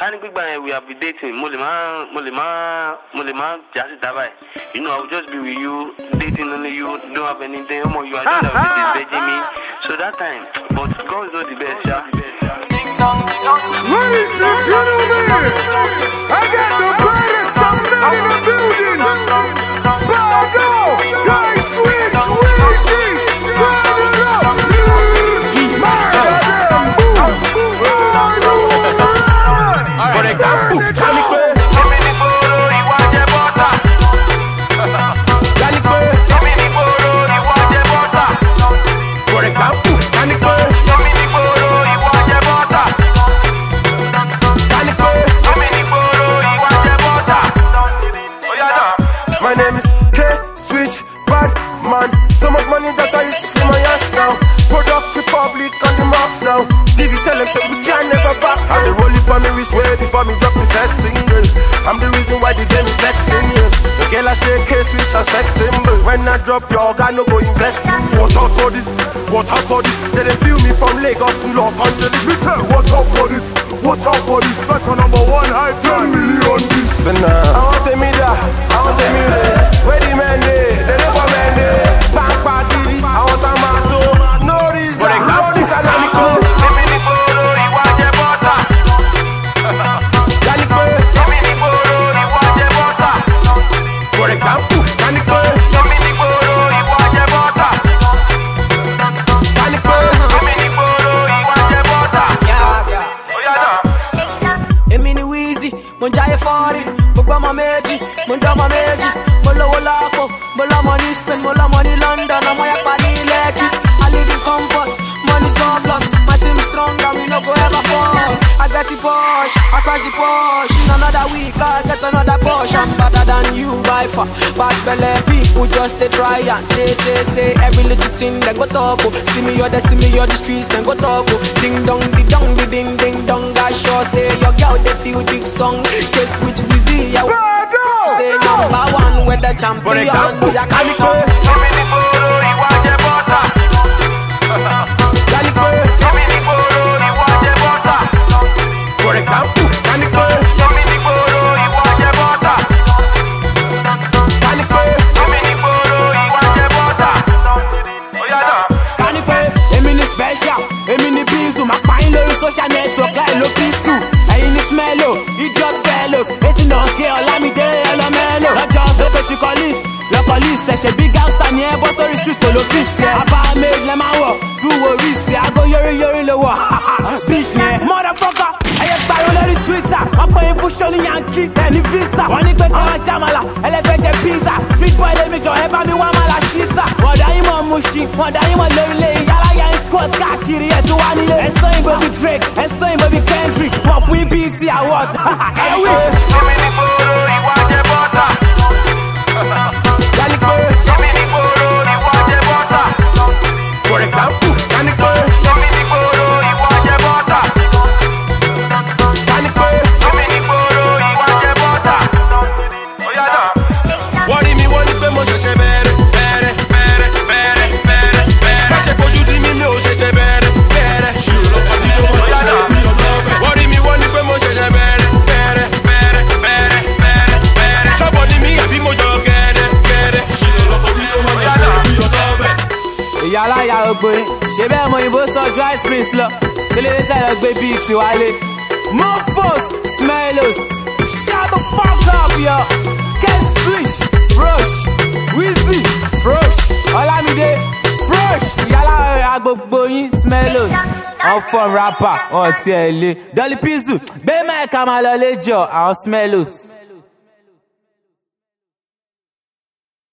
Can we have been dating? Mulima, just Dabai. You know, I'll just be with you, dating only you, don't have anything more. You are just begging me. So that time, but God is not the best, yeah. Ladies and gentlemen, I got the baddest up in the building. Bado, Guy Switch, Weezy, turn it up. For example, my name is K-Switch, bad man. So much money that I used to clean my ass now. Product Republic on the map now. TV tell them say we can never back. I'm the rolling on me wrist way before me drop me first single. I'm the reason why the game is flexing, yeah. The girl I say K-Switch a sex symbol. When I drop your I no go invest in you. Watch out for this, watch out for this. They didn't feel me from Lagos to Los Angeles. Listen, watch out for this, watch out for this. Fashion number one, hype 10 million this. So now, I want them in there, I want them in there. Where the men they never men they. Back party, I want a mato. No reason, for example, no reason, I'm cool. For example, Monjay 40, Bogama Meji, Mondama Meji, Molo Lapo, Mola money spend, Mola money London, I'm my body lucky. I live in comfort, money surplus, my team strong and we no go ever fall. I got the Porsche, I crash the Porsche. In another week, I get another Porsche. I'm better than you by far. Bad belly people just they try and say every little thing they go talk. See me or the streets, then go talk. Ding dong, di dong, di ding ding dong. I sure say your girl they feel big song. Guess which Weezy ya say number one with the champion. for example, ya can go. For example, social network, I look this too. I in this mellow, idiot fellows. It's not care, let me day, hello mellow. Not just the localist, there's a big gangster near Boston Street, full of fist, yeah. I made them walk, two worries, yeah. I go yuri low, bitch, yeah. Motherfucker, I have by Twitter. I'm paying for showing Yankee, and visa. One nick back on Jamala, elephant pizza. Street boy, let me join, have me one malashita. What I am on Mushi, what I am on Lele, Yala squad, Kakiri, and to one year. And so in baby Drake, and so in baby Kendrick. What we beat the award. for example, Yala ya ogbe, ṣe bẹ́ẹ̀ mọ ìbò sọ dry space lọ, kílé ní tẹ́lẹ̀ gbé bíi tiwálé. Mofos, Smellos, shut the fuck up yo. K-Switch, Fresh, Weezy, Fresh, Olamide, Fresh. Yala ya gbogbo yín Smellos, ọ̀fọ̀ rapper, ọ̀tí ẹ̀ lé. Dolly Pizzu, gbé mẹ́ẹ̀ká máa lọ léjọ́ àwọn Smellos.